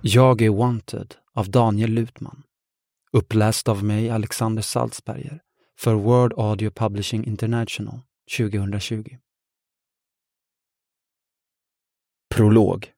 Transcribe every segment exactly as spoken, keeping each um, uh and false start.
Jag är Wanted av Daniel Lutman. Uppläst av mig, Alexander Salzberger, för World Audio Publishing International tjugohundratjugo. Prolog.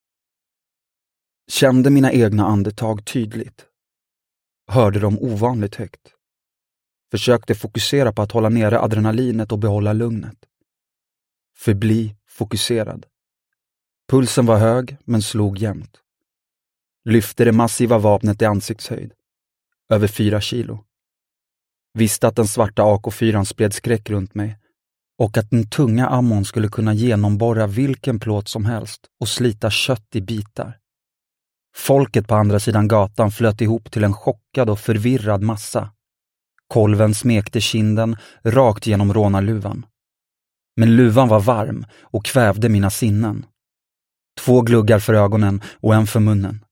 Kände mina egna andetag tydligt. Hörde dem ovanligt högt. Försökte fokusera på att hålla nere adrenalinet och behålla lugnet. Förbli fokuserad. Pulsen var hög men slog jämnt. Lyfte det massiva vapnet i ansiktshöjd. Över fyra kilo. Visste att den svarta A K fyra spred skräck runt mig och att den tunga ammon skulle kunna genomborra vilken plåt som helst och slita kött i bitar. Folket på andra sidan gatan flöt ihop till en chockad och förvirrad massa. Kolven smekte kinden rakt genom rånarluvan. Men luvan var varm och kvävde mina sinnen. Två gluggar för ögonen och en för munnen.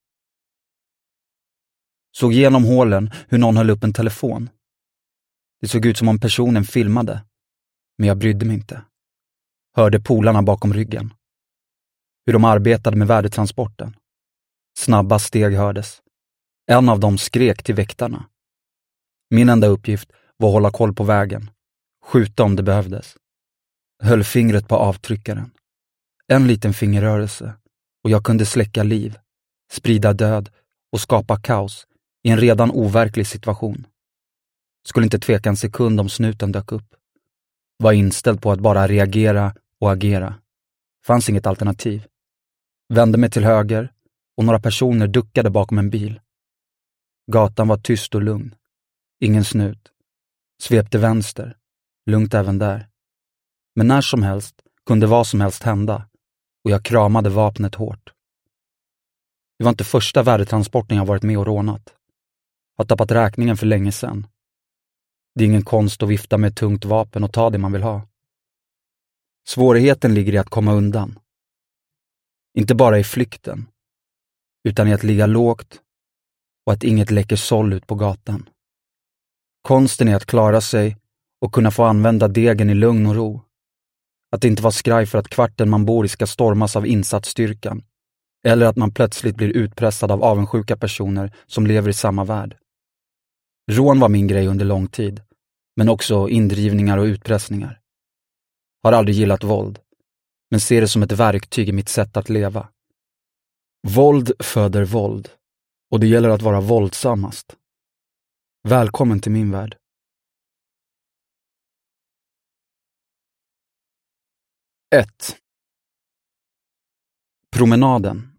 Såg genom hålen hur någon höll upp en telefon. Det såg ut som om personen filmade, men jag brydde mig inte. Hörde polarna bakom ryggen. Hur de arbetade med värdetransporten. Snabba steg hördes. En av dem skrek till väktarna. Min enda uppgift var att hålla koll på vägen. Skjuta om det behövdes. Höll fingret på avtryckaren. En liten fingerrörelse och jag kunde släcka liv, sprida död och skapa kaos i en redan overklig situation. Skulle inte tveka en sekund om snuten dök upp. Var inställd på att bara reagera och agera. Fanns inget alternativ. Vände mig till höger och några personer duckade bakom en bil. Gatan var tyst och lugn. Ingen snut. Svepte vänster. Lugnt även där. Men när som helst kunde vad som helst hända och jag kramade vapnet hårt. Det var inte första värdetransporten jag varit med och rånat. Har tappat räkningen för länge sedan. Det är ingen konst att vifta med ett tungt vapen och ta det man vill ha. Svårigheten ligger i att komma undan. Inte bara i flykten, utan i att ligga lågt och att inget läcker såll ut på gatan. Konsten är att klara sig och kunna få använda degen i lugn och ro. Att inte vara skraj för att kvarten man bor i ska stormas av insatsstyrkan. Eller att man plötsligt blir utpressad av avundsjuka personer som lever i samma värld. Rån var min grej under lång tid, men också indrivningar och utpressningar. Har aldrig gillat våld, men ser det som ett verktyg i mitt sätt att leva. Våld föder våld, och det gäller att vara våldsammast. Välkommen till min värld. ett. Promenaden.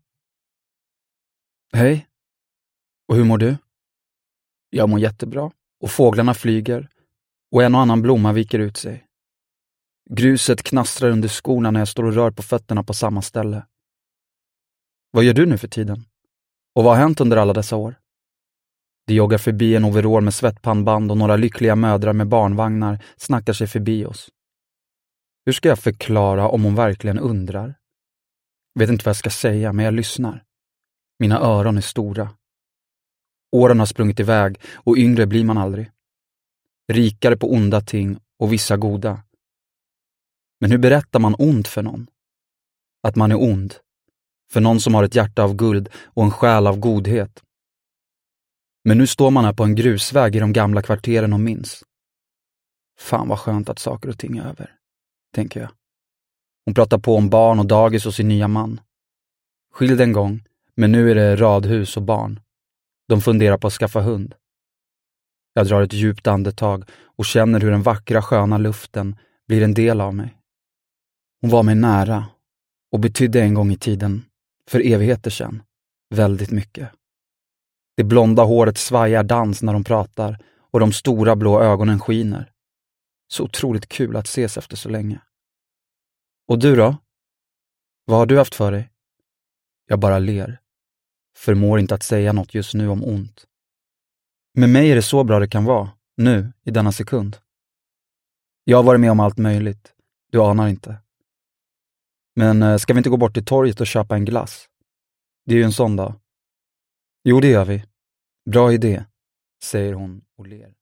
Hej. Och hur mår du? Jag mår jättebra. Och fåglarna flyger. Och en och annan blomma viker ut sig. Gruset knastrar under skorna när jag står och rör på fötterna på samma ställe. Vad gör du nu för tiden? Och vad har hänt under alla dessa år? Det joggar förbi en overall med svettpannband och några lyckliga mödrar med barnvagnar snackar sig förbi oss. Hur ska jag förklara om hon verkligen undrar? Vet inte vad jag ska säga, men jag lyssnar. Mina öron är stora. Åren har sprungit iväg och yngre blir man aldrig. Rikare på onda ting och vissa goda. Men hur berättar man ont för någon? Att man är ond. För någon som har ett hjärta av guld och en själ av godhet. Men nu står man här på en grusväg i de gamla kvarteren och minns. Fan vad skönt att saker och ting är över, tänker jag. Hon pratar på om barn och dagis och sin nya man. Skild en gång, men nu är det radhus och barn. De funderar på att skaffa hund. Jag drar ett djupt andetag och känner hur den vackra sköna luften blir en del av mig. Hon var mig nära och betydde en gång i tiden, för evigheter sedan, väldigt mycket. Det blonda håret svajar dans när de pratar och de stora blå ögonen skiner. Så otroligt kul att ses efter så länge. Och du då? Vad har du haft för dig? Jag bara ler. Förmår inte att säga något just nu om ont. Med mig är det så bra det kan vara, nu, i denna sekund. Jag har varit med om allt möjligt, du anar inte. Men ska vi inte gå bort till torget och köpa en glass? Det är ju en sån dag. Jo, det gör vi. Bra idé, säger hon och ler.